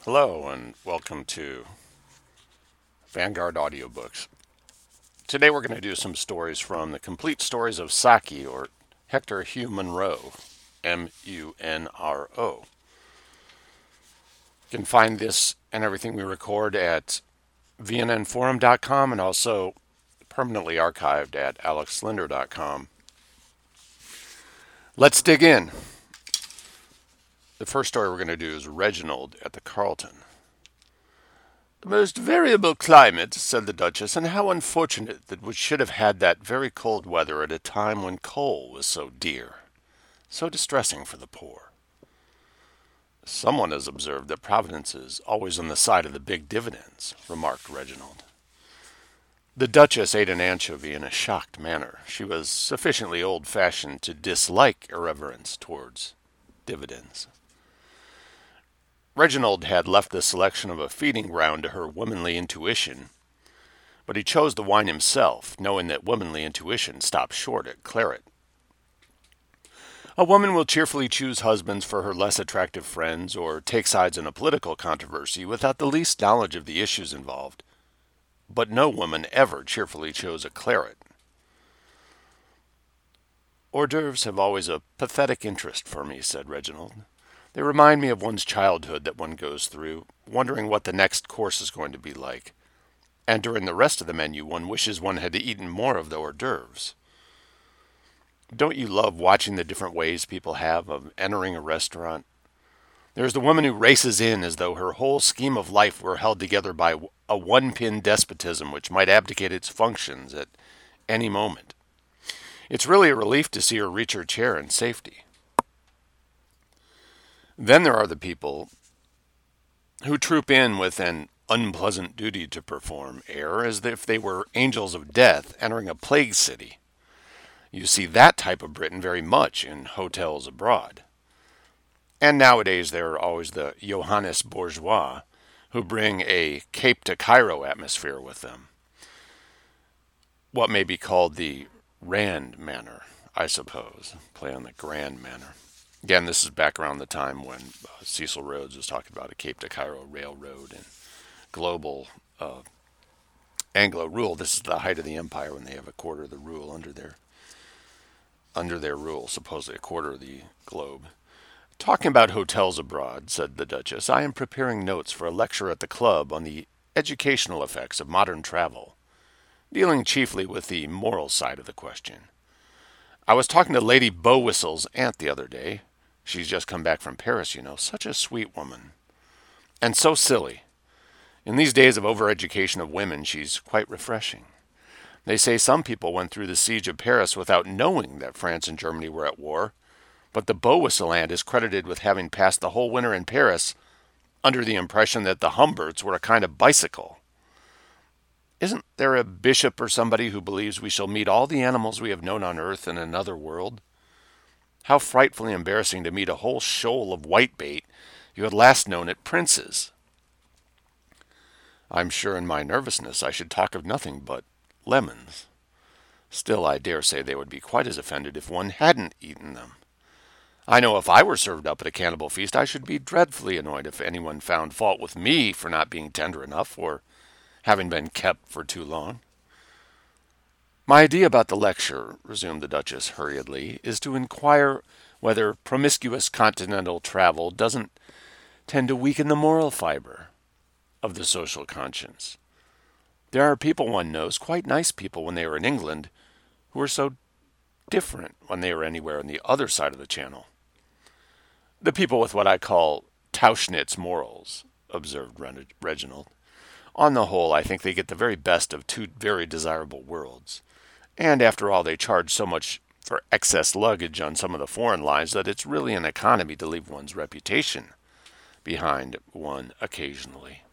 Hello and welcome to Vanguard Audiobooks. Today we're going to do some stories from the Complete Stories of Saki, or Hector Hugh Munro, Munro. You can find this and everything we record at vnnforum.com and also permanently archived at alexlinder.com. Let's dig in. The first story we're going to do is Reginald at the Carlton. "The most variable climate," said the Duchess, "and how unfortunate that we should have had that very cold weather at a time when coal was so dear, so distressing for the poor." "Someone has observed that Providence is always on the side of the big dividends," remarked Reginald. The Duchess ate an anchovy in a shocked manner. She was sufficiently old-fashioned to dislike irreverence towards dividends. Reginald had left the selection of a feeding ground to her womanly intuition, but he chose the wine himself, knowing that womanly intuition stopped short at claret. A woman will cheerfully choose husbands for her less attractive friends or take sides in a political controversy without the least knowledge of the issues involved, but no woman ever cheerfully chose a claret. "Hors d'oeuvres have always a pathetic interest for me," said Reginald. "They remind me of one's childhood that one goes through, wondering what the next course is going to be like. And during the rest of the menu, one wishes one had eaten more of the hors d'oeuvres. Don't you love watching the different ways people have of entering a restaurant? There's the woman who races in as though her whole scheme of life were held together by a one-pin despotism which might abdicate its functions at any moment. It's really a relief to see her reach her chair in safety. Then there are the people who troop in with an unpleasant duty to perform air as if they were angels of death entering a plague city. You see that type of Briton very much in hotels abroad. And nowadays there are always the Johannes bourgeois who bring a Cape to Cairo atmosphere with them. What may be called the Rand manner, I suppose, play on the grand manner. Again, this is back around the time when Cecil Rhodes was talking about a Cape to Cairo railroad and global Anglo rule. This is the height of the empire when they have a quarter of the rule under their rule, supposedly a quarter of the globe. "Talking about hotels abroad," said the Duchess, "I am preparing notes for a lecture at the club on the educational effects of modern travel, dealing chiefly with the moral side of the question. I was talking to Lady Bowwhistle's aunt the other day. She's just come back from Paris, you know. Such a sweet woman. And so silly. In these days of overeducation of women, she's quite refreshing. They say some people went through the siege of Paris without knowing that France and Germany were at war, but the Bowwhistle aunt is credited with having passed the whole winter in Paris under the impression that the Humberts were a kind of bicycle. Isn't there a bishop or somebody who believes we shall meet all the animals we have known on earth in another world? How frightfully embarrassing to meet a whole shoal of whitebait you had last known at Prince's. I'm sure in my nervousness I should talk of nothing but lemons. Still, I dare say they would be quite as offended if one hadn't eaten them. I know if I were served up at a cannibal feast, I should be dreadfully annoyed if anyone found fault with me for not being tender enough or having been kept for too long. My idea about the lecture," resumed the Duchess hurriedly, "is to inquire whether promiscuous continental travel doesn't tend to weaken the moral fiber of the social conscience. There are people one knows, quite nice people when they are in England, who are so different when they are anywhere on the other side of the Channel. The people with what I call Tauchnitz morals," observed Reginald. "On the whole, I think they get the very best of two very desirable worlds. And after all, they charge so much for excess luggage on some of the foreign lines that it's really an economy to leave one's reputation behind one occasionally.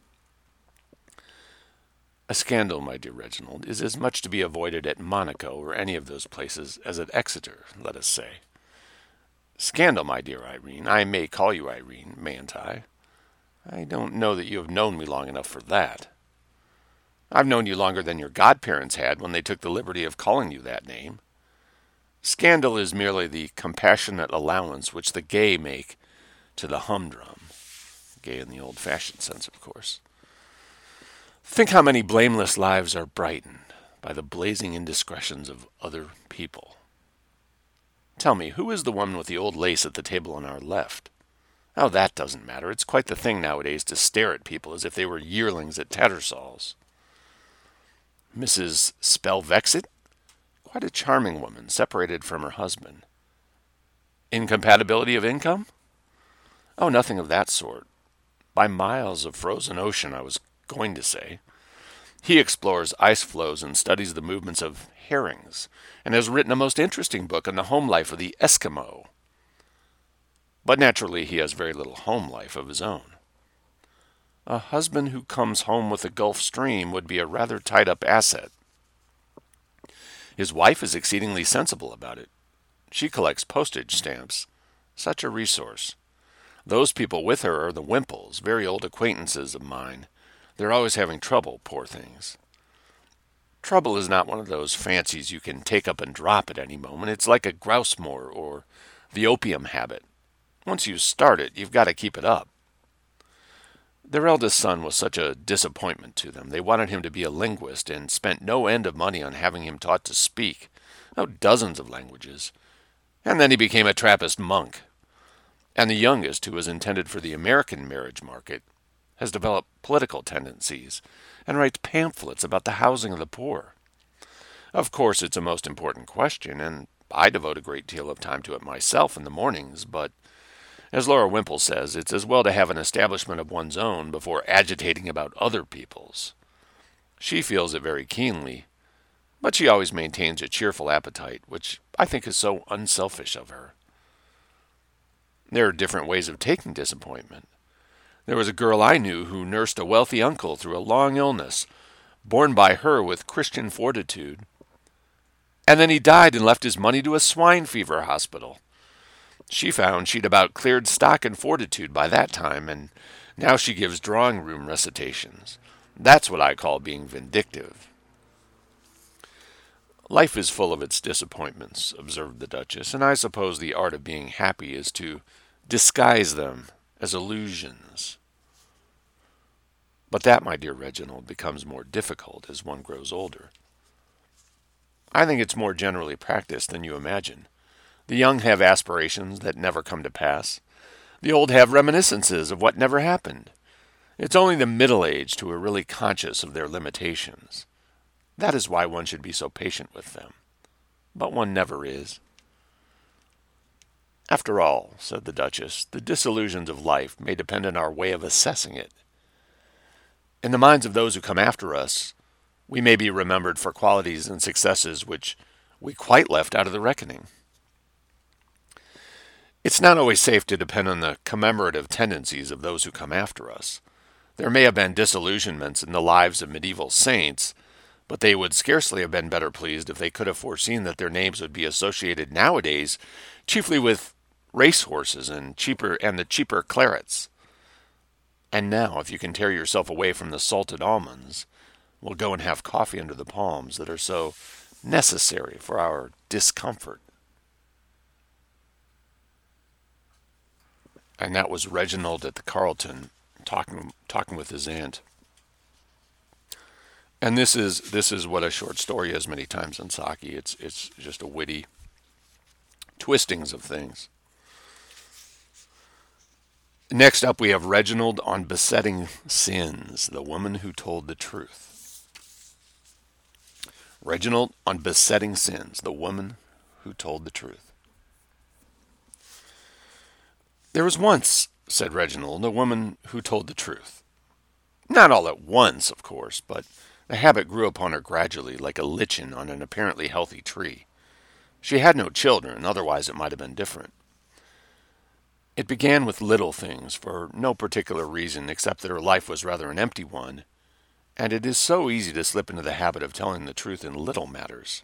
A scandal, my dear Reginald, is as much to be avoided at Monaco or any of those places as at Exeter, let us say. Scandal, my dear Irene. I may call you Irene, mayn't I? I don't know that you have known me long enough for that. I've known you longer than your godparents had when they took the liberty of calling you that name. Scandal is merely the compassionate allowance which the gay make to the humdrum. gay in the old-fashioned sense, of course. Think how many blameless lives are brightened by the blazing indiscretions of other people. Tell me, who is the woman with the old lace at the table on our left? Oh, that doesn't matter. It's quite the thing nowadays to stare at people as if they were yearlings at Tattersall's. Mrs. Spelvexit? Quite a charming woman, separated from her husband. Incompatibility of income? Oh, nothing of that sort. By miles of frozen ocean, I was going to say. He explores ice flows and studies the movements of herrings, and has written a most interesting book on the home life of the Eskimo. But naturally, he has very little home life of his own. A husband who comes home with the Gulf Stream would be a rather tied-up asset. His wife is exceedingly sensible about it. She collects postage stamps. Such a resource. Those people with her are the Wimples, very old acquaintances of mine. They're always having trouble, poor things. Trouble is not one of those fancies you can take up and drop at any moment. It's like a grouse moor or the opium habit. Once you start it, you've got to keep it up. Their eldest son was such a disappointment to them. They wanted him to be a linguist and spent no end of money on having him taught to speak. Oh, dozens of languages. And then he became a Trappist monk. And the youngest, who was intended for the American marriage market, has developed political tendencies and writes pamphlets about the housing of the poor. Of course, it's a most important question, and I devote a great deal of time to it myself in the mornings, but as Laura Wimple says, it's as well to have an establishment of one's own before agitating about other people's. She feels it very keenly, but she always maintains a cheerful appetite, which I think is so unselfish of her. There are different ways of taking disappointment. There was a girl I knew who nursed a wealthy uncle through a long illness, borne by her with Christian fortitude. And then he died and left his money to a swine fever hospital. She found she'd about cleared stock and fortitude by that time, and now she gives drawing room recitations. That's what I call being vindictive. Life is full of its disappointments, observed the Duchess, and I suppose the art of being happy is to disguise them as illusions. But that, my dear Reginald, becomes more difficult as one grows older. I think it's more generally practiced than you imagine. The young have aspirations that never come to pass. The old have reminiscences of what never happened. It's only the middle-aged who are really conscious of their limitations. That is why one should be so patient with them. But one never is. After all, said the Duchess, the disillusions of life may depend on our way of assessing it. In the minds of those who come after us, we may be remembered for qualities and successes which we quite left out of the reckoning. It's not always safe to depend on the commemorative tendencies of those who come after us. There may have been disillusionments in the lives of medieval saints, but they would scarcely have been better pleased if they could have foreseen that their names would be associated nowadays chiefly with racehorses and the cheaper clarets. And now, if you can tear yourself away from the salted almonds, we'll go and have coffee under the palms that are so necessary for our discomfort. And that was Reginald at the Carlton talking with his aunt. And this is what a short story is many times in Saki. It's just a witty twistings of things. Next up, we have Reginald on besetting sins, the woman who told the truth. Reginald on besetting sins, the woman who told the truth. There was once, said Reginald, a woman who told the truth. Not all at once, of course, but the habit grew upon her gradually, like a lichen on an apparently healthy tree. She had no children, otherwise it might have been different. It began with little things, for no particular reason except that her life was rather an empty one, and it is so easy to slip into the habit of telling the truth in little matters.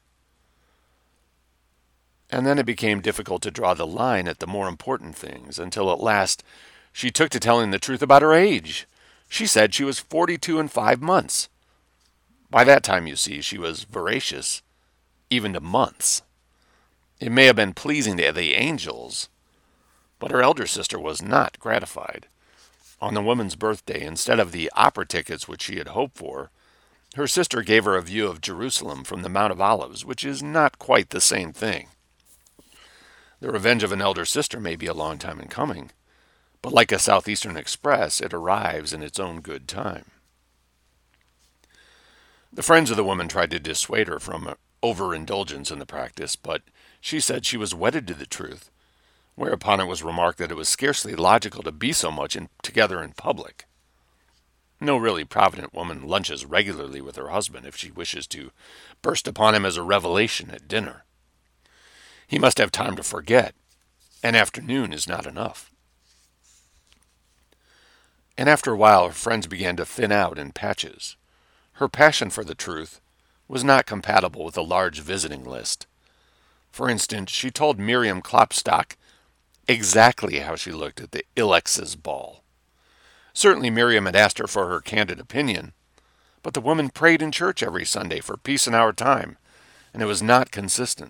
And then it became difficult to draw the line at the more important things, until at last she took to telling the truth about her age. She said she was 42 and 5 months. By that time, you see, she was veracious, even to months. It may have been pleasing to the angels, but her elder sister was not gratified. On the woman's birthday, instead of the opera tickets which she had hoped for, her sister gave her a view of Jerusalem from the Mount of Olives, which is not quite the same thing. The revenge of an elder sister may be a long time in coming, but like a Southeastern Express, it arrives in its own good time. The friends of the woman tried to dissuade her from overindulgence in the practice, but she said she was wedded to the truth, whereupon it was remarked that it was scarcely logical to be so much together in public. No really provident woman lunches regularly with her husband if she wishes to burst upon him as a revelation at dinner. He must have time to forget. An afternoon is not enough. And after a while, her friends began to thin out in patches. Her passion for the truth was not compatible with a large visiting list. For instance, she told Miriam Klopstock exactly how she looked at the Ilex's ball. Certainly Miriam had asked her for her candid opinion, but the woman prayed in church every Sunday for peace in our time, and it was not consistent.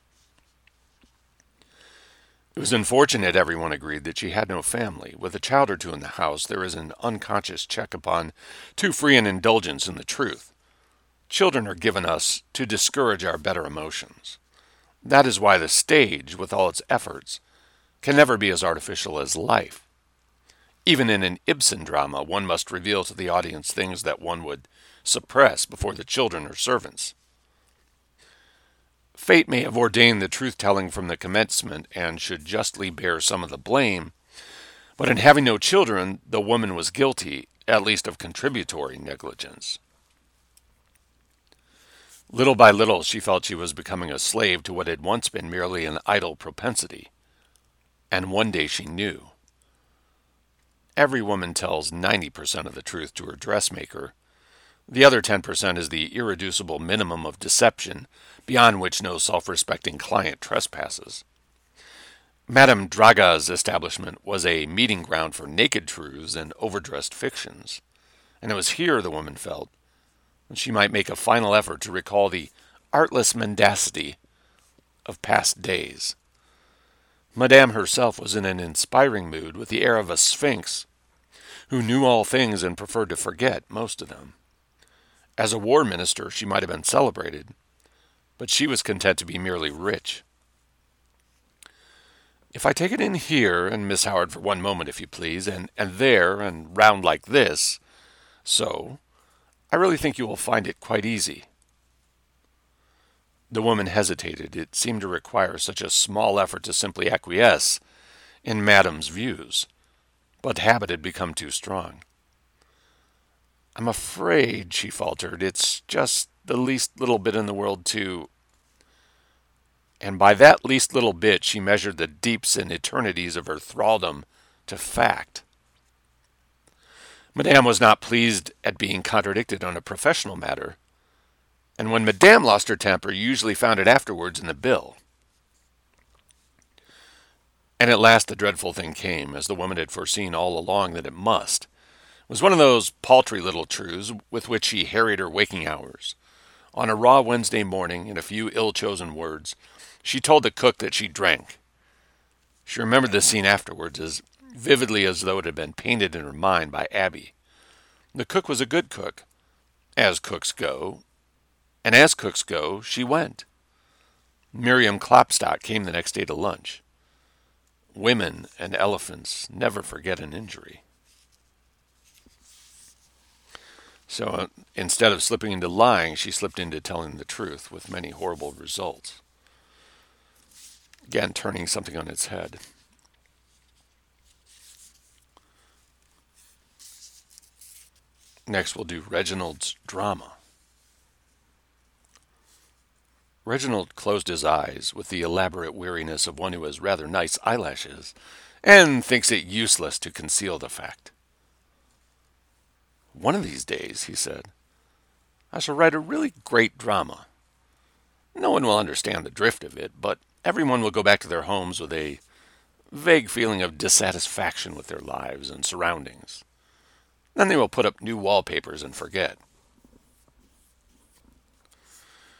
It was unfortunate, everyone agreed, that she had no family. With a child or two in the house, there is an unconscious check upon too free an indulgence in the truth. Children are given us to discourage our better emotions. That is why the stage, with all its efforts, can never be as artificial as life. Even in an Ibsen drama, one must reveal to the audience things that one would suppress before the children or servants. Fate may have ordained the truth-telling from the commencement and should justly bear some of the blame, but in having no children, the woman was guilty, at least of contributory negligence. Little by little, she felt she was becoming a slave to what had once been merely an idle propensity. And one day she knew. Every woman tells 90% of the truth to her dressmaker. The other 10% is the irreducible minimum of deception, beyond which no self-respecting client trespasses. Madame Draga's establishment was a meeting ground for naked truths and overdressed fictions, and it was here, the woman felt, that she might make a final effort to recall the artless mendacity of past days. Madame herself was in an inspiring mood, with the air of a sphinx who knew all things and preferred to forget most of them. As a war minister, she might have been celebrated, but she was content to be merely rich. If I take it in here, and Miss Howard for one moment, if you please, and there, and round like this, so, I really think you will find it quite easy. The woman hesitated. It seemed to require such a small effort to simply acquiesce in Madame's views, but habit had become too strong. I'm afraid, she faltered, it's just the least little bit in the world to... And by that least little bit she measured the deeps and eternities of her thraldom to fact. Madame was not pleased at being contradicted on a professional matter, and when Madame lost her temper, you usually found it afterwards in the bill. And at last the dreadful thing came, as the woman had foreseen all along that it must. It was one of those paltry little truths with which she harried her waking hours. On a raw Wednesday morning, in a few ill-chosen words, she told the cook that she drank. She remembered the scene afterwards as vividly as though it had been painted in her mind by Abby. The cook was a good cook, as cooks go, and as cooks go, she went. Miriam Klopstock came the next day to lunch. Women and elephants never forget an injury. So instead of slipping into lying, she slipped into telling the truth, with many horrible results. Again, turning something on its head. Next, we'll do Reginald's drama. Reginald closed his eyes with the elaborate weariness of one who has rather nice eyelashes and thinks it useless to conceal the fact. One of these days, he said, I shall write a really great drama. No one will understand the drift of it, but everyone will go back to their homes with a vague feeling of dissatisfaction with their lives and surroundings. Then they will put up new wallpapers and forget.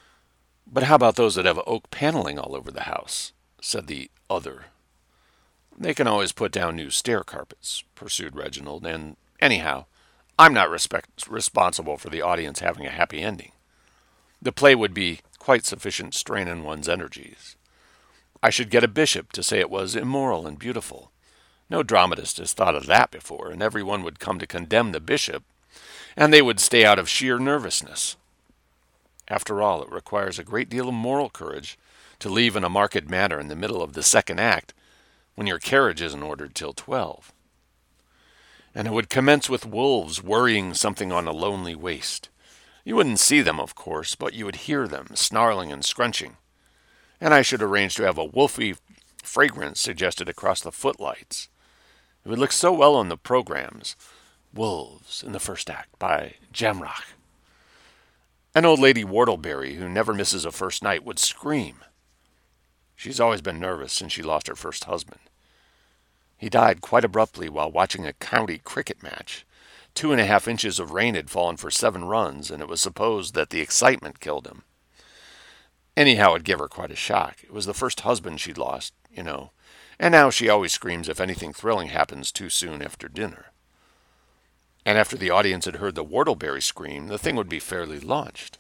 But how about those that have oak paneling all over the house? Said the other. They can always put down new stair carpets, pursued Reginald, and anyhow, I'm not responsible for the audience having a happy ending. The play would be quite sufficient strain on one's energies. I should get a bishop to say it was immoral and beautiful. No dramatist has thought of that before, and everyone would come to condemn the bishop, and they would stay out of sheer nervousness. After all, it requires a great deal of moral courage to leave in a marked manner in the middle of the second act when your carriage isn't ordered till 12. And it would commence with wolves worrying something on a lonely waste. You wouldn't see them, of course, but you would hear them snarling and scrunching. And I should arrange to have a wolfy fragrance suggested across the footlights. It would look so well on the programs. Wolves in the first act by Jamrach. An old lady Whortleberry who never misses a first night would scream. She's always been nervous since she lost her first husband. He died quite abruptly while watching a county cricket match. 2.5 inches of rain had fallen for 7 runs, and it was supposed that the excitement killed him. Anyhow, it gave her quite a shock. It was the first husband she'd lost, and now she always screams if anything thrilling happens too soon after dinner. And after the audience had heard the Whortleberry scream, the thing would be fairly launched.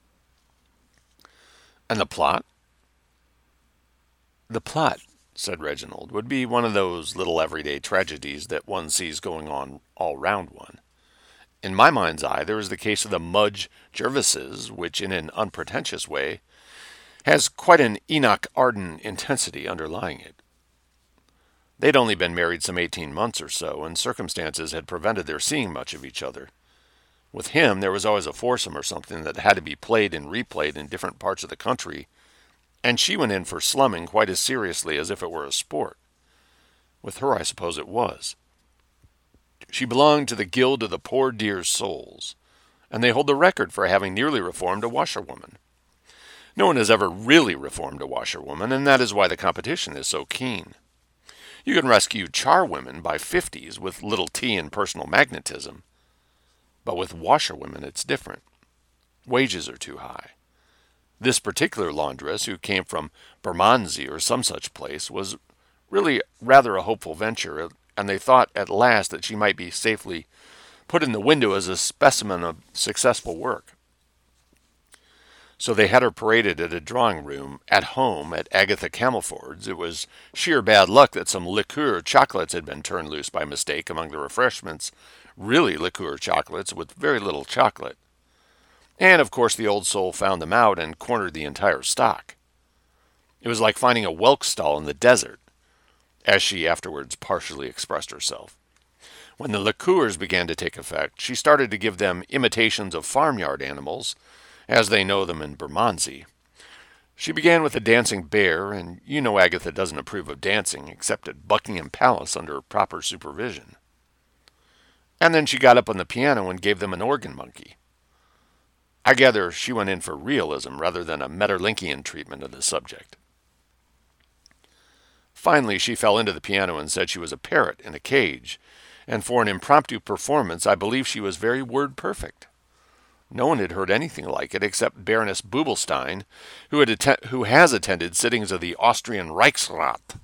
And the plot? The plot, said Reginald, would be one of those little everyday tragedies that one sees going on all round one. In my mind's eye, there is the case of the Mudge Jervises, which, in an unpretentious way, has quite an Enoch Arden intensity underlying it. They'd only been married some 18 months or so, and circumstances had prevented their seeing much of each other. With him, there was always a foursome or something that had to be played and replayed in different parts of the country, and she went in for slumming quite as seriously as if it were a sport. With her, I suppose it was. She belonged to the Guild of the Poor Dear Souls, and they hold the record for having nearly reformed a washerwoman. No one has ever really reformed a washerwoman, and that is why the competition is so keen. You can rescue charwomen by 50s with little tea and personal magnetism, but with washerwomen it's different. Wages are too high. This particular laundress, who came from Bermondsey or some such place, was really rather a hopeful venture, and they thought at last that she might be safely put in the window as a specimen of successful work. So they had her paraded at a drawing room at home at Agatha Camelford's. It was sheer bad luck that some liqueur chocolates had been turned loose by mistake among the refreshments, really liqueur chocolates with very little chocolate. And, of course, the old soul found them out and cornered the entire stock. It was like finding a whelk stall in the desert, as she afterwards partially expressed herself. When the liqueurs began to take effect, she started to give them imitations of farmyard animals, as they know them in Bermondsey. She began with a dancing bear, and you know Agatha doesn't approve of dancing, except at Buckingham Palace under proper supervision. And then she got up on the piano and gave them an organ monkey. I gather she went in for realism rather than a Metterlinkian treatment of the subject. Finally, she fell into the piano and said she was a parrot in a cage, and for an impromptu performance I believe she was very word perfect. No one had heard anything like it except Baroness Bubelstein, who has attended sittings of the Austrian Reichsrat.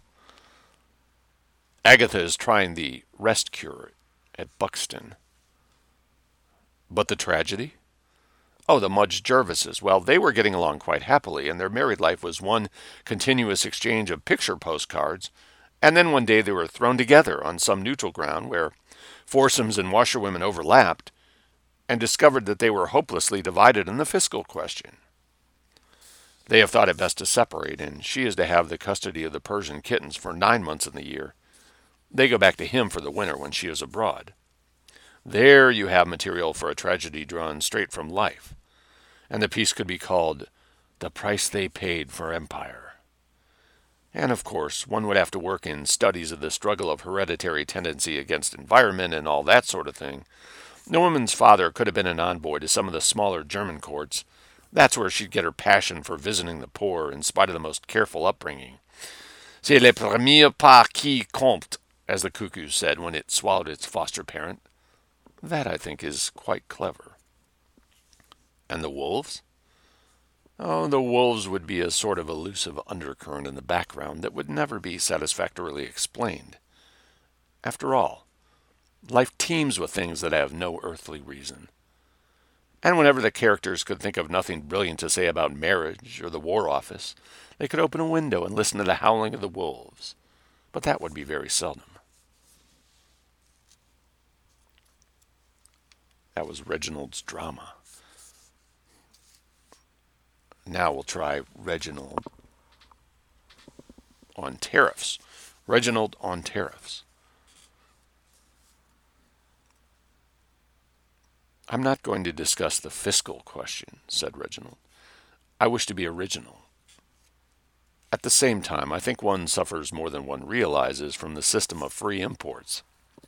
Agatha is trying the rest cure at Buxton. But the tragedy? Oh, the Mudge Jervises. Well, they were getting along quite happily, and their married life was one continuous exchange of picture postcards, and then one day they were thrown together on some neutral ground where foursomes and washerwomen overlapped, and discovered that they were hopelessly divided on the fiscal question. They have thought it best to separate, and she is to have the custody of the Persian kittens for 9 months in the year. They go back to him for the winter when she is abroad. There you have material for a tragedy drawn straight from life, and the piece could be called The Price They Paid for Empire. And of course, one would have to work in studies of the struggle of hereditary tendency against environment and all that sort of thing. The woman's father could have been an envoy to some of the smaller German courts. That's where she'd get her passion for visiting the poor, in spite of the most careful upbringing. C'est le premier pas qui compte, as the cuckoo said when it swallowed its foster parent. That, I think, is quite clever. And the wolves? Oh, the wolves would be a sort of elusive undercurrent in the background that would never be satisfactorily explained. After all, life teems with things that have no earthly reason. And whenever the characters could think of nothing brilliant to say about marriage or the War Office, they could open a window and listen to the howling of the wolves. But that would be very seldom. That was Reginald's drama. Now we'll try Reginald on tariffs. Reginald on tariffs. I'm not going to discuss the fiscal question, said Reginald. I wish to be original. At the same time, I think one suffers more than one realizes from the system of free imports.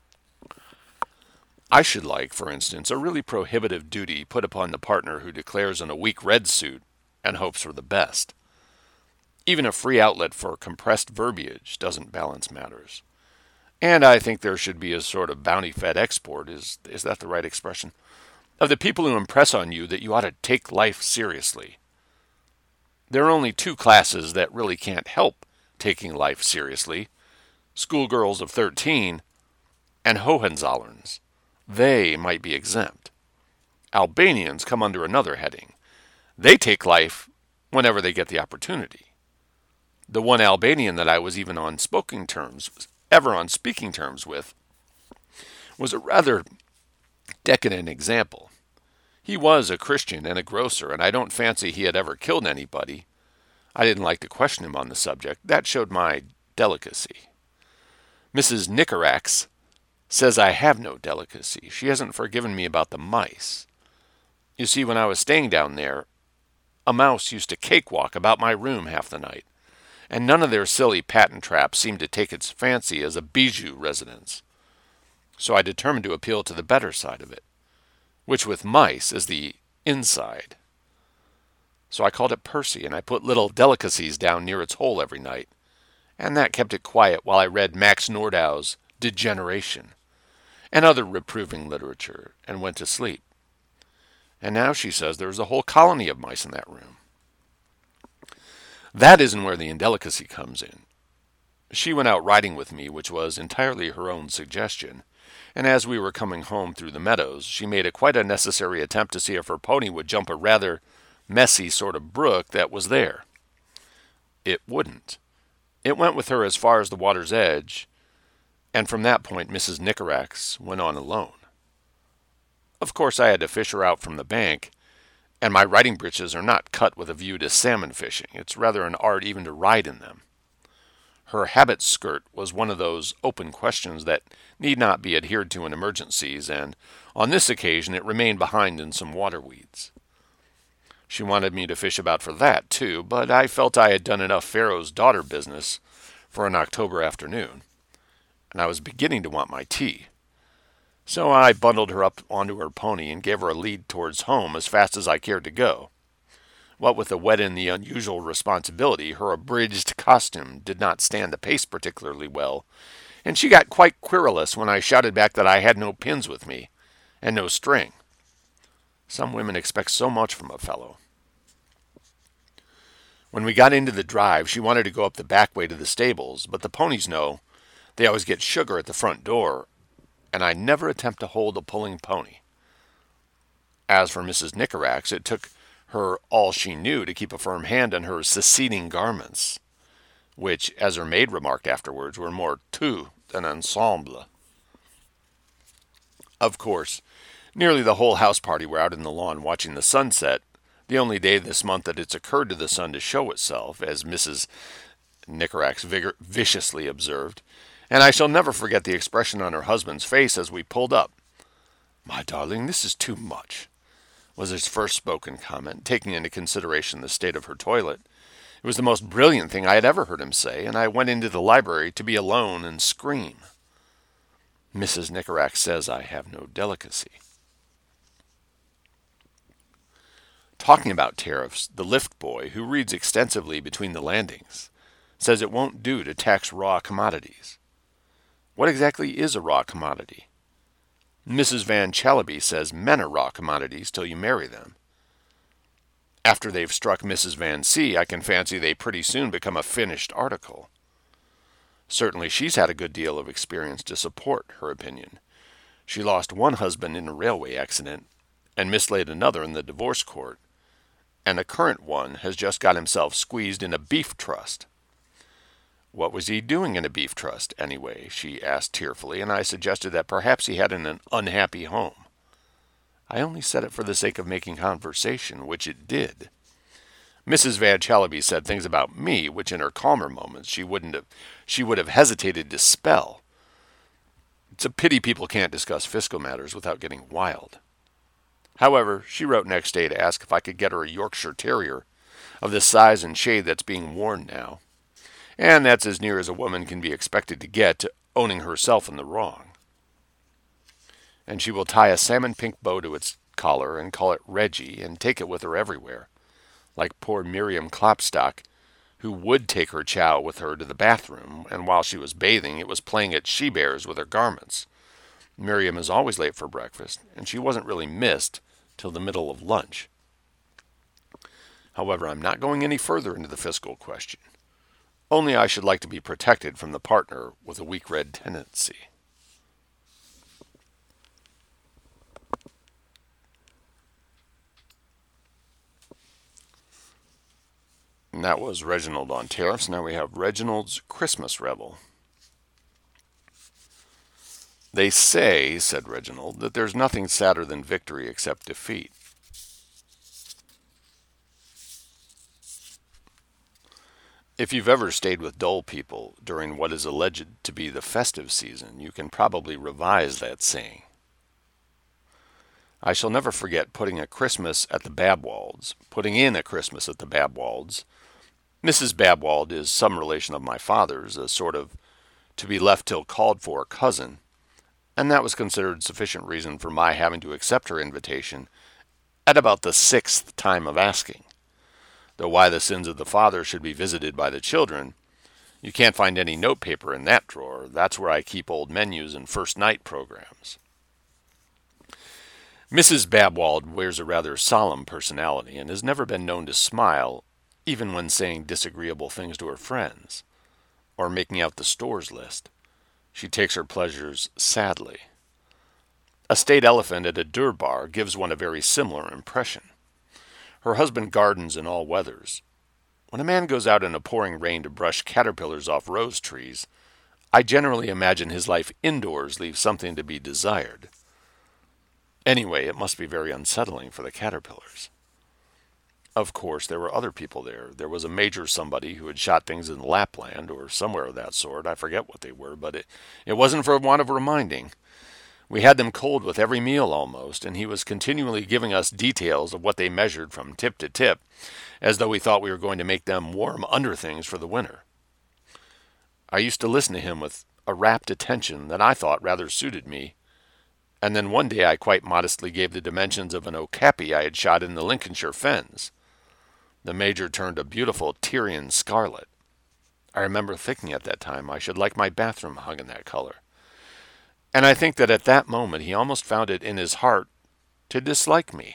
I should like, for instance, a really prohibitive duty put upon the partner who declares in a weak red suit and hopes for the best. Even a free outlet for compressed verbiage doesn't balance matters. And I think there should be a sort of bounty-fed export, is that the right expression, of the people who impress on you that you ought to take life seriously. There are only two classes that really can't help taking life seriously: schoolgirls of 13 and Hohenzollerns. They might be exempt. Albanians come under another heading. They take life whenever they get the opportunity. The one Albanian that I was ever on speaking terms with, was a rather decadent example. He was a Christian and a grocer, and I don't fancy he had ever killed anybody. I didn't like to question him on the subject. That showed my delicacy. Mrs. Nicarax says I have no delicacy. She hasn't forgiven me about the mice. You see, when I was staying down there, a mouse used to cakewalk about my room half the night, and none of their silly patent traps seemed to take its fancy as a bijou residence. So I determined to appeal to the better side of it, which with mice is the inside. So I called it Percy, and I put little delicacies down near its hole every night, and that kept it quiet while I read Max Nordau's Degeneration and other reproving literature, and went to sleep. And now she says there's a whole colony of mice in that room. That isn't where the indelicacy comes in. She went out riding with me, which was entirely her own suggestion, and as we were coming home through the meadows, she made a quite unnecessary attempt to see if her pony would jump a rather messy sort of brook that was there. It wouldn't. It went with her as far as the water's edge, and from that point Mrs. Nicarax went on alone. Of course, I had to fish her out from the bank, and my riding breeches are not cut with a view to salmon fishing. It's rather an art even to ride in them. Her habit skirt was one of those open questions that need not be adhered to in emergencies, and on this occasion it remained behind in some water weeds. She wanted me to fish about for that, too, but I felt I had done enough Pharaoh's daughter business for an October afternoon, and I was beginning to want my tea. So I bundled her up onto her pony and gave her a lead towards home as fast as I cared to go. What with the wet and the unusual responsibility, her abridged costume did not stand the pace particularly well, and she got quite querulous when I shouted back that I had no pins with me, and no string. Some women expect so much from a fellow. When we got into the drive, she wanted to go up the back way to the stables, but the ponies know they always get sugar at the front door, and I never attempt to hold a pulling pony. As for Mrs. Nicarax, it took her all she knew to keep a firm hand on her seceding garments, which, as her maid remarked afterwards, were more tout than ensemble. Of course, nearly the whole house party were out in the lawn watching the sunset, the only day this month that it's occurred to the sun to show itself, as Mrs. Nicarax viciously observed, and I shall never forget the expression on her husband's face as we pulled up. "My darling, this is too much," was his first spoken comment, taking into consideration the state of her toilet. It was the most brilliant thing I had ever heard him say, and I went into the library to be alone and scream. Mrs. Nicarax says I have no delicacy. Talking about tariffs, the lift boy, who reads extensively between the landings, says it won't do to tax raw commodities. What exactly is a raw commodity? Mrs. Van Challaby says men are raw commodities till you marry them. After they've struck Mrs. Van C., I can fancy they pretty soon become a finished article. Certainly she's had a good deal of experience to support her opinion. She lost one husband in a railway accident and mislaid another in the divorce court, and the current one has just got himself squeezed in a beef trust. What was he doing in a beef trust, anyway? She asked tearfully, and I suggested that perhaps he had an unhappy home. I only said it for the sake of making conversation, which it did. Mrs. Van Challaby said things about me, which in her calmer moments she would have hesitated to spell. It's a pity people can't discuss fiscal matters without getting wild. However, she wrote next day to ask if I could get her a Yorkshire Terrier of the size and shade that's being worn now. And that's as near as a woman can be expected to get to owning herself in the wrong. And she will tie a salmon pink bow to its collar and call it Reggie and take it with her everywhere, like poor Miriam Klopstock, who would take her chow with her to the bathroom, and while she was bathing it was playing at she-bears with her garments. Miriam is always late for breakfast, and she wasn't really missed till the middle of lunch. However, I'm not going any further into the fiscal question. Only I should like to be protected from the partner with a weak red tendency. And that was Reginald on tariffs. Now we have Reginald's Christmas Revel. They say, said Reginald, that there's nothing sadder than victory except defeat. If you've ever stayed with dull people during what is alleged to be the festive season, you can probably revise that saying. I shall never forget putting in a Christmas at the Babwalds. Mrs. Babwald is some relation of my father's, a sort of to-be-left-till-called-for cousin, and that was considered sufficient reason for my having to accept her invitation at about the sixth time of asking. Though why the sins of the father should be visited by the children, you can't find any notepaper in that drawer. That's where I keep old menus and first night programs. Mrs. Babwald wears a rather solemn personality and has never been known to smile, even when saying disagreeable things to her friends, or making out the stores list. She takes her pleasures sadly. A state elephant at a Durbar gives one a very similar impression. Her husband gardens in all weathers. When a man goes out in a pouring rain to brush caterpillars off rose trees, I generally imagine his life indoors leaves something to be desired. Anyway, it must be very unsettling for the caterpillars. Of course, there were other people there. There was a major somebody who had shot things in Lapland or somewhere of that sort. I forget what they were, but it wasn't for want of reminding. We had them cold with every meal almost, and he was continually giving us details of what they measured from tip to tip, as though we thought we were going to make them warm underthings for the winter. I used to listen to him with a rapt attention that I thought rather suited me, and then one day I quite modestly gave the dimensions of an okapi I had shot in the Lincolnshire fens. The major turned a beautiful Tyrian scarlet. I remember thinking at that time I should like my bathroom hung in that color. And I think that at that moment he almost found it in his heart to dislike me.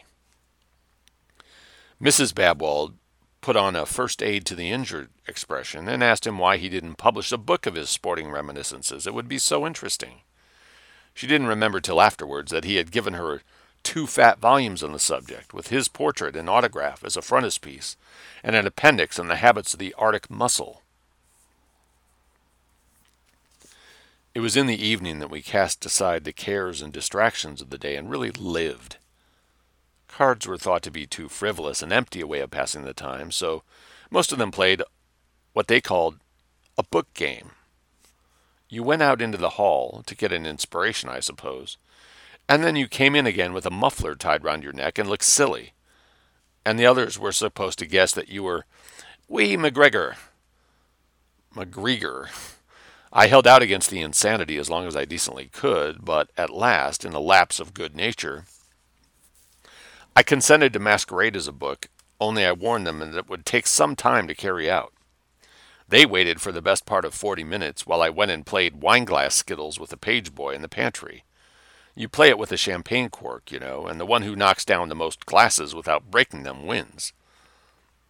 Mrs. Babwald put on a first aid to the injured expression and asked him why he didn't publish a book of his sporting reminiscences. It would be so interesting. She didn't remember till afterwards that he had given her 2 fat volumes on the subject, with his portrait and autograph as a frontispiece, and an appendix on the habits of the Arctic mussel. It was in the evening that we cast aside the cares and distractions of the day and really lived. Cards were thought to be too frivolous and empty a way of passing the time, so most of them played what they called a book game. You went out into the hall to get an inspiration, I suppose, and then you came in again with a muffler tied round your neck and looked silly. And the others were supposed to guess that you were McGregor. I held out against the insanity as long as I decently could, but at last, in a lapse of good nature, I consented to masquerade as a book, only I warned them that it would take some time to carry out. They waited for the best part of 40 minutes while I went and played wine-glass skittles with the page boy in the pantry. You play it with a champagne cork, and the one who knocks down the most glasses without breaking them wins.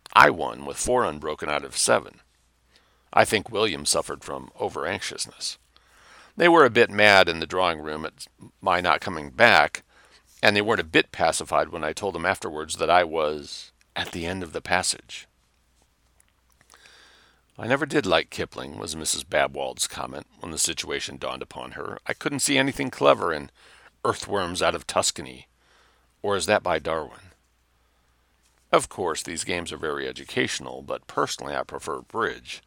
I won with 4 unbroken out of 7. I think William suffered from over-anxiousness. They were a bit mad in the drawing room at my not coming back, and they weren't a bit pacified when I told them afterwards that I was at the end of the passage. I never did like Kipling, was Mrs. Babwald's comment when the situation dawned upon her. I couldn't see anything clever in Earthworms Out of Tuscany, or Is That by Darwin? Of course, these games are very educational, but personally I prefer bridge.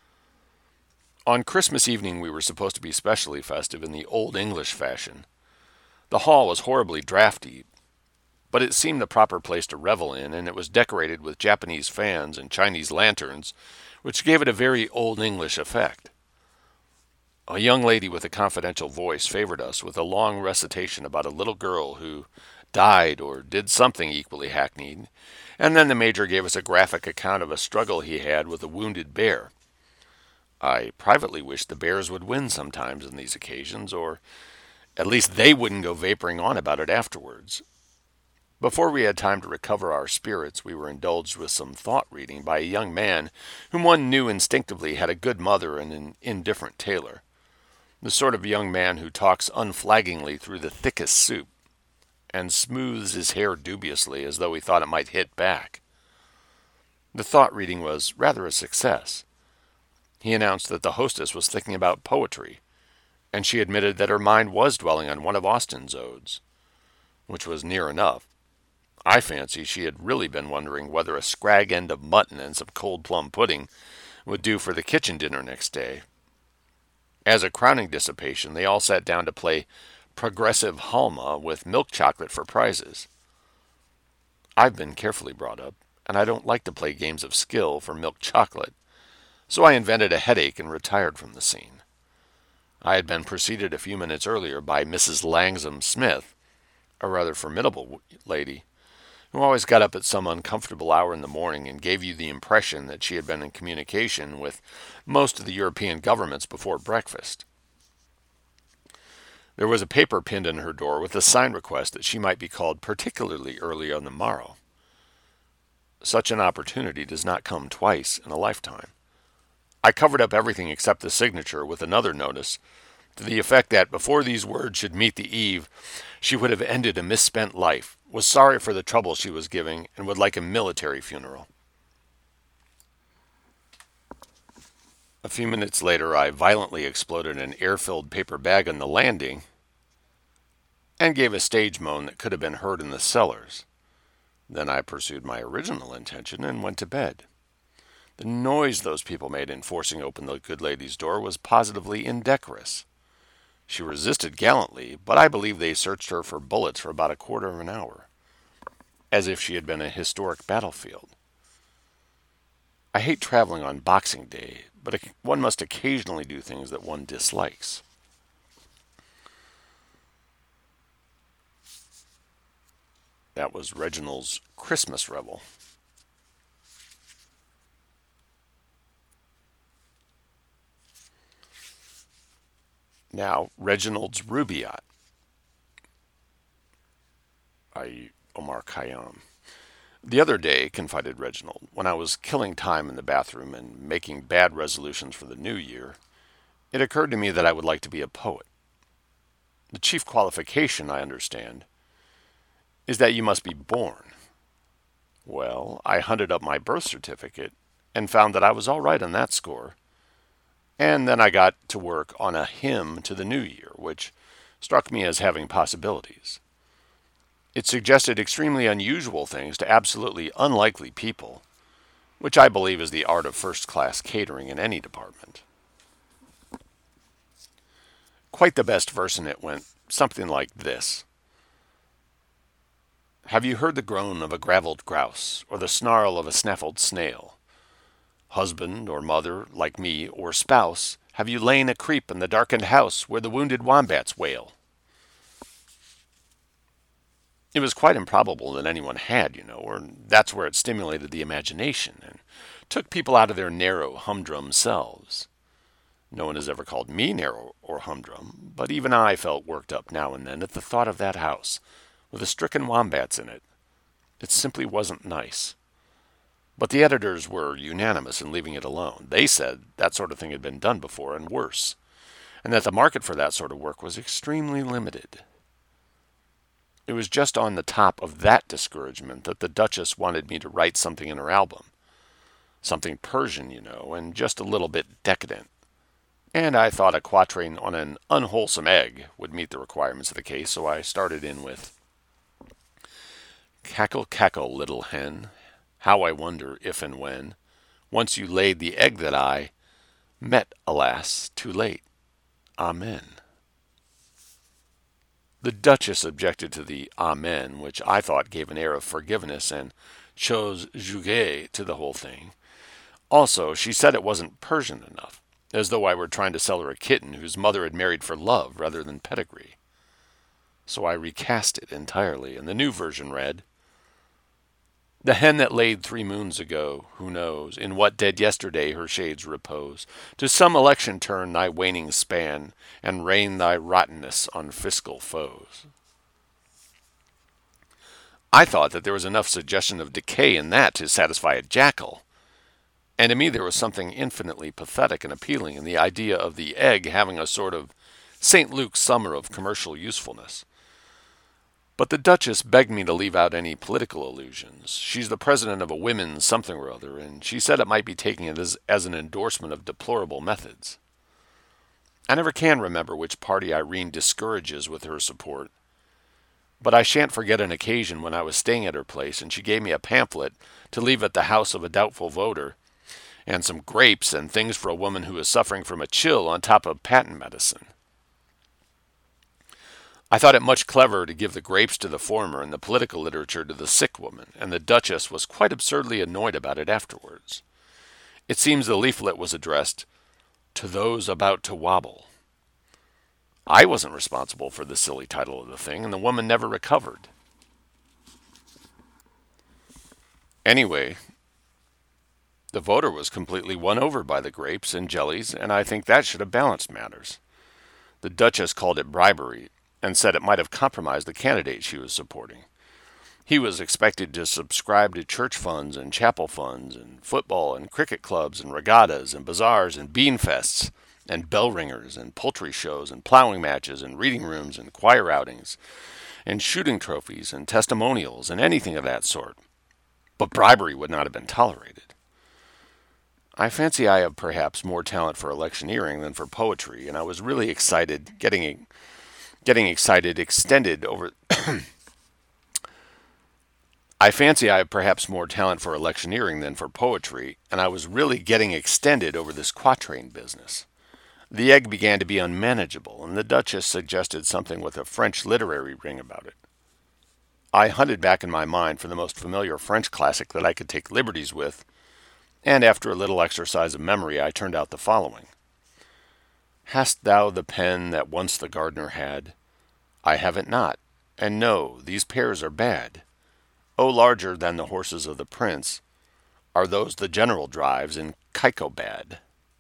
On Christmas evening we were supposed to be specially festive in the Old English fashion. The hall was horribly drafty, but it seemed the proper place to revel in, and it was decorated with Japanese fans and Chinese lanterns, which gave it a very Old English effect. A young lady with a confidential voice favored us with a long recitation about a little girl who died or did something equally hackneyed, and then the Major gave us a graphic account of a struggle he had with a wounded bear. I privately wished the bears would win sometimes on these occasions, or at least they wouldn't go vaporing on about it afterwards. Before we had time to recover our spirits, we were indulged with some thought reading by a young man whom one knew instinctively had a good mother and an indifferent tailor. The sort of young man who talks unflaggingly through the thickest soup and smooths his hair dubiously as though he thought it might hit back. The thought reading was rather a success. He announced that the hostess was thinking about poetry, and she admitted that her mind was dwelling on one of Austen's odes, which was near enough. I fancy she had really been wondering whether a scrag end of mutton and some cold plum pudding would do for the kitchen dinner next day. As a crowning dissipation, they all sat down to play progressive Halma with milk chocolate for prizes. I've been carefully brought up, and I don't like to play games of skill for milk chocolate, so I invented a headache and retired from the scene. I had been preceded a few minutes earlier by Mrs. Langsam Smith, a rather formidable lady, who always got up at some uncomfortable hour in the morning and gave you the impression that she had been in communication with most of the European governments before breakfast. There was a paper pinned in her door with a sign request that she might be called particularly early on the morrow. Such an opportunity does not come twice in a lifetime. I covered up everything except the signature with another notice to the effect that before these words should meet the eve, she would have ended a misspent life, was sorry for the trouble she was giving, and would like a military funeral. A few minutes later, I violently exploded an air-filled paper bag on the landing and gave a stage moan that could have been heard in the cellars. Then I pursued my original intention and went to bed. The noise those people made in forcing open the good lady's door was positively indecorous. She resisted gallantly, but I believe they searched her for bullets for about a quarter of an hour, as if she had been a historic battlefield. I hate traveling on Boxing Day, but one must occasionally do things that one dislikes. That was Reginald's Christmas Revel. Now, Reginald's Rubaiyat by Omar Khayyam. The other day, confided Reginald, when I was killing time in the bathroom and making bad resolutions for the new year, it occurred to me that I would like to be a poet. The chief qualification, I understand, is that you must be born. Well, I hunted up my birth certificate and found that I was all right on that score. And then I got to work on a hymn to the new year, which struck me as having possibilities. It suggested extremely unusual things to absolutely unlikely people, which I believe is the art of first-class catering in any department. Quite the best verse in it went something like this. Have you heard the groan of a gravelled grouse, or the snarl of a snaffled snail? Husband or mother, like me, or spouse, have you lain a creep in the darkened house where the wounded wombats wail? It was quite improbable that anyone had, or that's where it stimulated the imagination and took people out of their narrow, humdrum selves. No one has ever called me narrow or humdrum, but even I felt worked up now and then at the thought of that house, with the stricken wombats in it. It simply wasn't nice. But the editors were unanimous in leaving it alone. They said that sort of thing had been done before and worse, and that the market for that sort of work was extremely limited. It was just on the top of that discouragement that the Duchess wanted me to write something in her album. Something Persian, and just a little bit decadent. And I thought a quatrain on an unwholesome egg would meet the requirements of the case, so I started in with Cackle, cackle, little hen, how I wonder if and when once you laid the egg that I met, alas, too late. Amen. The Duchess objected to the Amen, which I thought gave an air of forgiveness and chose juguet to the whole thing. Also, she said it wasn't Persian enough, as though I were trying to sell her a kitten whose mother had married for love rather than pedigree. So I recast it entirely, and the new version read, The hen that laid 3 moons ago, who knows in what dead yesterday her shades repose, to some election turn thy waning span, and rain thy rottenness on fiscal foes. I thought that there was enough suggestion of decay in that to satisfy a jackal, and to me there was something infinitely pathetic and appealing in the idea of the egg having a sort of St. Luke's summer of commercial usefulness. But the Duchess begged me to leave out any political allusions. She's the president of a women's something or other, and she said it might be taking it as an endorsement of deplorable methods. I never can remember which party Irene discourages with her support, but I shan't forget an occasion when I was staying at her place and she gave me a pamphlet to leave at the house of a doubtful voter, and some grapes and things for a woman who is suffering from a chill on top of patent medicine. I thought it much cleverer to give the grapes to the former and the political literature to the sick woman, and the Duchess was quite absurdly annoyed about it afterwards. It seems the leaflet was addressed to those about to wobble. I wasn't responsible for the silly title of the thing, and the woman never recovered. Anyway, the voter was completely won over by the grapes and jellies, and I think that should have balanced matters. The Duchess called it bribery, and said it might have compromised the candidate she was supporting. He was expected to subscribe to church funds and chapel funds and football and cricket clubs and regattas and bazaars and bean fests and bell ringers and poultry shows and plowing matches and reading rooms and choir outings and shooting trophies and testimonials and anything of that sort. But bribery would not have been tolerated. I fancy I have perhaps more talent for electioneering than for poetry, and I was really excited getting excited extended over I fancy I have perhaps more talent for electioneering than for poetry, and I was really getting extended over this quatrain business. The egg began to be unmanageable, and the Duchess suggested something with a French literary ring about it. I hunted back in my mind for the most familiar French classic that I could take liberties with, and after a little exercise of memory I turned out the following. Hast thou the pen that once the gardener had? I have it not, and no, these pears are bad. O larger than the horses of the prince are those the general drives in Kaikobad.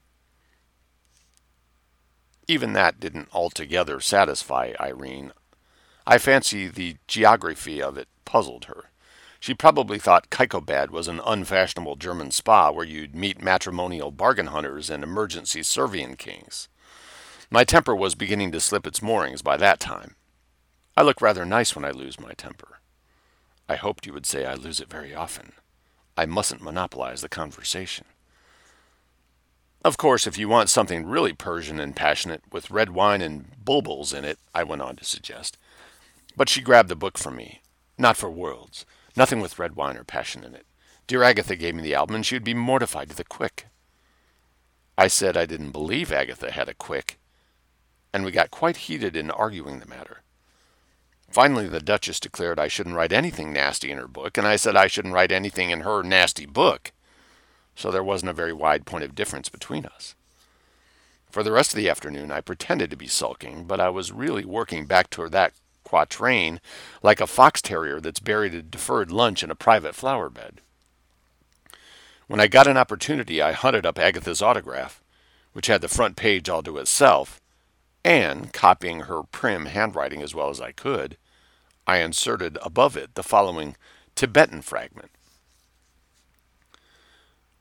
Even that didn't altogether satisfy Irene. I fancy the geography of it puzzled her. She probably thought Kaikobad was an unfashionable German spa where you'd meet matrimonial bargain hunters and emergency Servian kings. My temper was beginning to slip its moorings by that time. I look rather nice when I lose my temper. I hoped you would say I lose it very often. I mustn't monopolize the conversation. Of course, if you want something really Persian and passionate, with red wine and bulbuls in it, I went on to suggest. But she grabbed the book from me. Not for worlds. Nothing with red wine or passion in it. Dear Agatha gave me the album, and she would be mortified to the quick. I said I didn't believe Agatha had a quick, and we got quite heated in arguing the matter. Finally, the Duchess declared I shouldn't write anything nasty in her book, and I said I shouldn't write anything in her nasty book. So there wasn't a very wide point of difference between us. For the rest of the afternoon, I pretended to be sulking, but I was really working back toward that quatrain like a fox terrier that's buried a deferred lunch in a private flower bed. When I got an opportunity, I hunted up Agatha's autograph, which had the front page all to itself, and, copying her prim handwriting as well as I could, I inserted above it the following Tibetan fragment.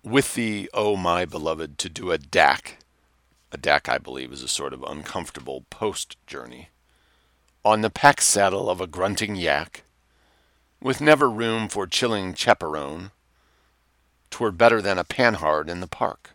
With thee, O my beloved, to do a DAC. A DAC, I believe, is a sort of uncomfortable post journey. On the pack saddle of a grunting yak, with never room for chilling chaperone, 'twere better than a panhard in the park.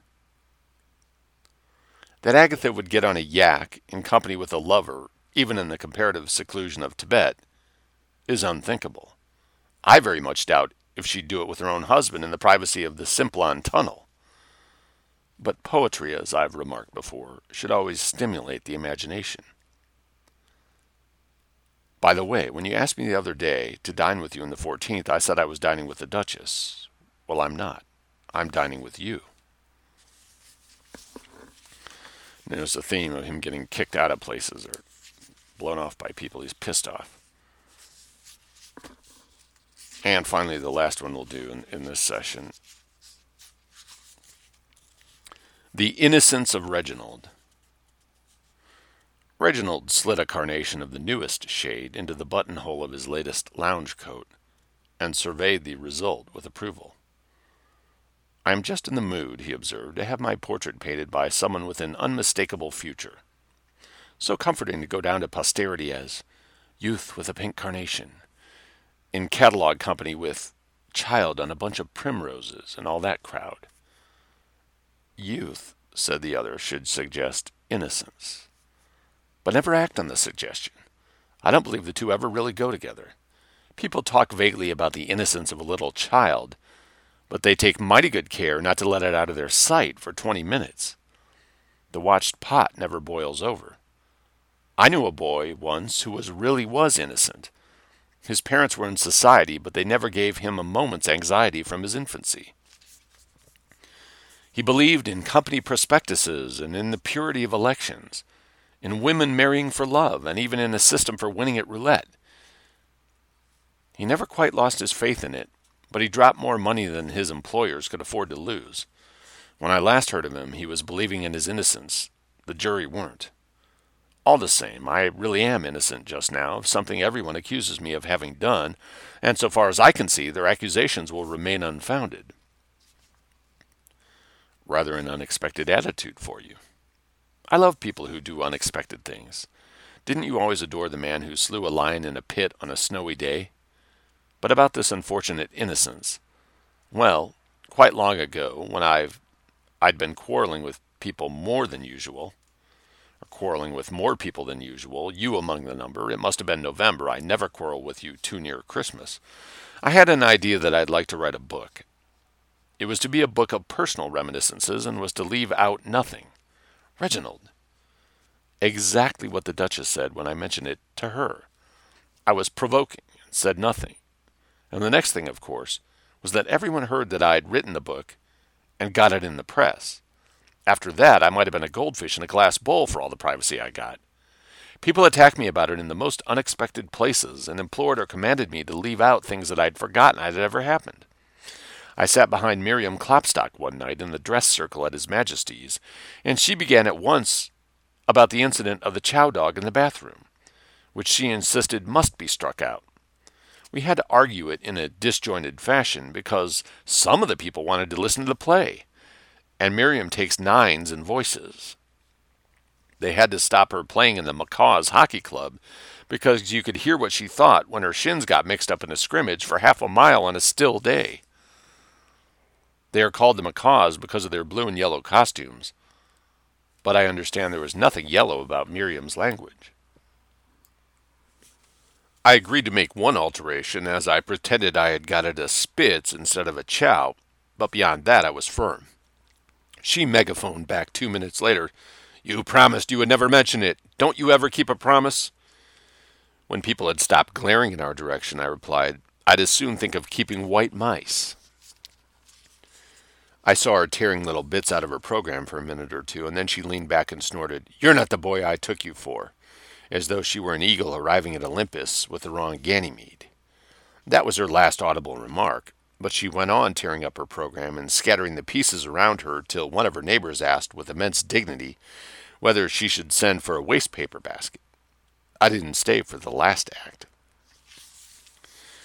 That Agatha would get on a yak in company with a lover, even in the comparative seclusion of Tibet, is unthinkable. I very much doubt if she'd do it with her own husband in the privacy of the Simplon tunnel. But poetry, as I've remarked before, should always stimulate the imagination. By the way, when you asked me the other day to dine with you in the 14th, I said I was dining with the Duchess. Well, I'm not. I'm dining with you. There's the theme of him getting kicked out of places or blown off by people he's pissed off. And finally, the last one we'll do in this session. The Innocence of Reginald. Reginald slid a carnation of the newest shade into the buttonhole of his latest lounge coat and surveyed the result with approval. I am just in the mood, he observed, to have my portrait painted by someone with an unmistakable future. So comforting to go down to posterity as Youth with a Pink Carnation, in catalog company with Child on a Bunch of Primroses and all that crowd. Youth, said the other, should suggest innocence. But never act on the suggestion. I don't believe the two ever really go together. People talk vaguely about the innocence of a little child, but they take mighty good care not to let it out of their sight for 20 minutes. The watched pot never boils over. I knew a boy once who really was innocent. His parents were in society, but they never gave him a moment's anxiety from his infancy. He believed in company prospectuses and in the purity of elections, in women marrying for love, and even in a system for winning at roulette. He never quite lost his faith in it, but he dropped more money than his employers could afford to lose. When I last heard of him, he was believing in his innocence. The jury weren't. All the same, I really am innocent just now of something everyone accuses me of having done, and so far as I can see, their accusations will remain unfounded. Rather an unexpected attitude for you. I love people who do unexpected things. Didn't you always adore the man who slew a lion in a pit on a snowy day? But about this unfortunate innocence. Well, quite long ago, when I'd been quarreling with people more than usual, or quarreling with more people than usual, you among the number, it must have been November, I never quarrel with you too near Christmas, I had an idea that I'd like to write a book. It was to be a book of personal reminiscences and was to leave out nothing. Reginald. Exactly what the Duchess said when I mentioned it to her. I was provoking and said nothing. And the next thing, of course, was that everyone heard that I'd written the book and got it in the press. After that, I might have been a goldfish in a glass bowl for all the privacy I got. People attacked me about it in the most unexpected places and implored or commanded me to leave out things that I'd forgotten had ever happened. I sat behind Miriam Klopstock one night in the dress circle at His Majesty's, and she began at once about the incident of the chow dog in the bathroom, which she insisted must be struck out. We had to argue it in a disjointed fashion because some of the people wanted to listen to the play, and Miriam takes nines in voices. They had to stop her playing in the Macaws Hockey Club because you could hear what she thought when her shins got mixed up in a scrimmage for half a mile on a still day. They are called the Macaws because of their blue and yellow costumes, but I understand there was nothing yellow about Miriam's language. I agreed to make one alteration, as I pretended I had got it a Spitz instead of a Chow, but beyond that I was firm. She megaphoned back 2 minutes later, "You promised you would never mention it. Don't you ever keep a promise?" When people had stopped glaring in our direction, I replied, "I'd as soon think of keeping white mice." I saw her tearing little bits out of her program for a minute or two, and then she leaned back and snorted, "You're not the boy I took you for," as though she were an eagle arriving at Olympus with the wrong Ganymede. That was her last audible remark, but she went on tearing up her program and scattering the pieces around her till one of her neighbors asked with immense dignity whether she should send for a waste-paper basket. I didn't stay for the last act.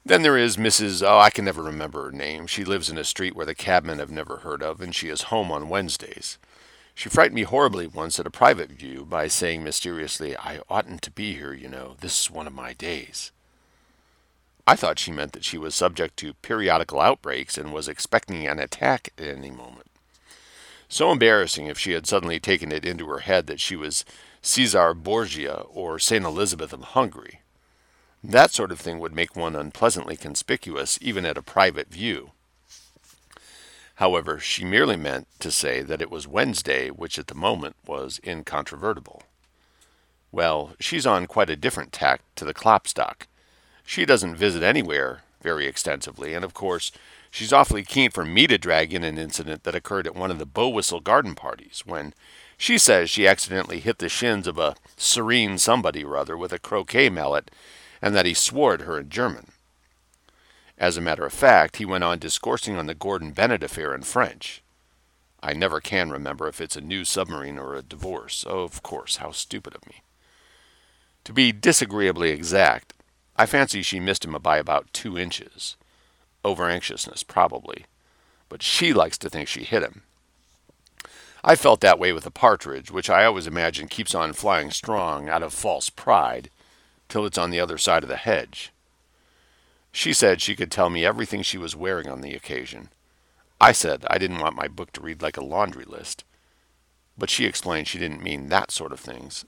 Then there is Mrs. Oh, I can never remember her name. She lives in a street where the cabmen have never heard of, and she is home on Wednesdays. She frightened me horribly once at a private view by saying mysteriously, "I oughtn't to be here, you know. This is one of my days." I thought she meant that she was subject to periodical outbreaks and was expecting an attack at any moment. So embarrassing if she had suddenly taken it into her head that she was Caesar Borgia or St. Elizabeth of Hungary. That sort of thing would make one unpleasantly conspicuous even at a private view. However, she merely meant to say that it was Wednesday, which at the moment was incontrovertible. Well, she's on quite a different tack to the Klopstock. She doesn't visit anywhere very extensively, and of course, she's awfully keen for me to drag in an incident that occurred at one of the Bow Whistle garden parties, when she says she accidentally hit the shins of a serene somebody or other with a croquet mallet, and that he swore at her in German. As a matter of fact, he went on discoursing on the Gordon Bennett affair in French. I never can remember if it's a new submarine or a divorce. Oh, of course, how stupid of me. To be disagreeably exact, I fancy she missed him by about 2 inches. Over-anxiousness, probably. But she likes to think she hit him. I felt that way with a partridge, which I always imagine keeps on flying strong out of false pride till it's on the other side of the hedge. She said she could tell me everything she was wearing on the occasion. I said I didn't want my book to read like a laundry list, but she explained she didn't mean that sort of things.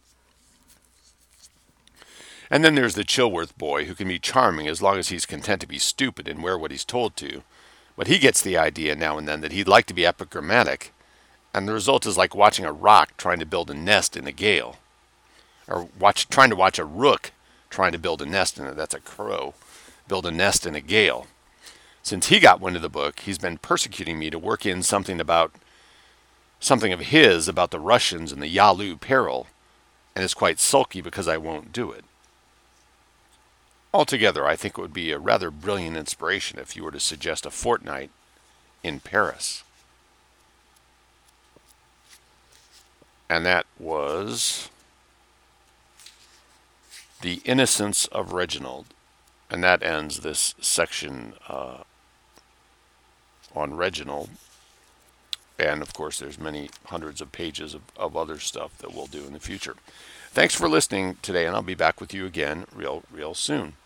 And then there's the Chilworth boy, who can be charming as long as he's content to be stupid and wear what he's told to. But he gets the idea now and then that he'd like to be epigrammatic, and the result is like watching a rock trying to build a nest in a gale. Or trying to watch a rook trying to build a nest in it. That's a crow. Build a nest in a gale. Since he got wind of the book, he's been persecuting me to work in something of his about the Russians and the Yalu peril, and is quite sulky because I won't do it. Altogether, I think it would be a rather brilliant inspiration if you were to suggest a fortnight in Paris. And that was The Innocence of Reginald. And that ends this section on Reginald. And of course, there's many hundreds of pages of other stuff that we'll do in the future. Thanks for listening today, and I'll be back with you again real soon.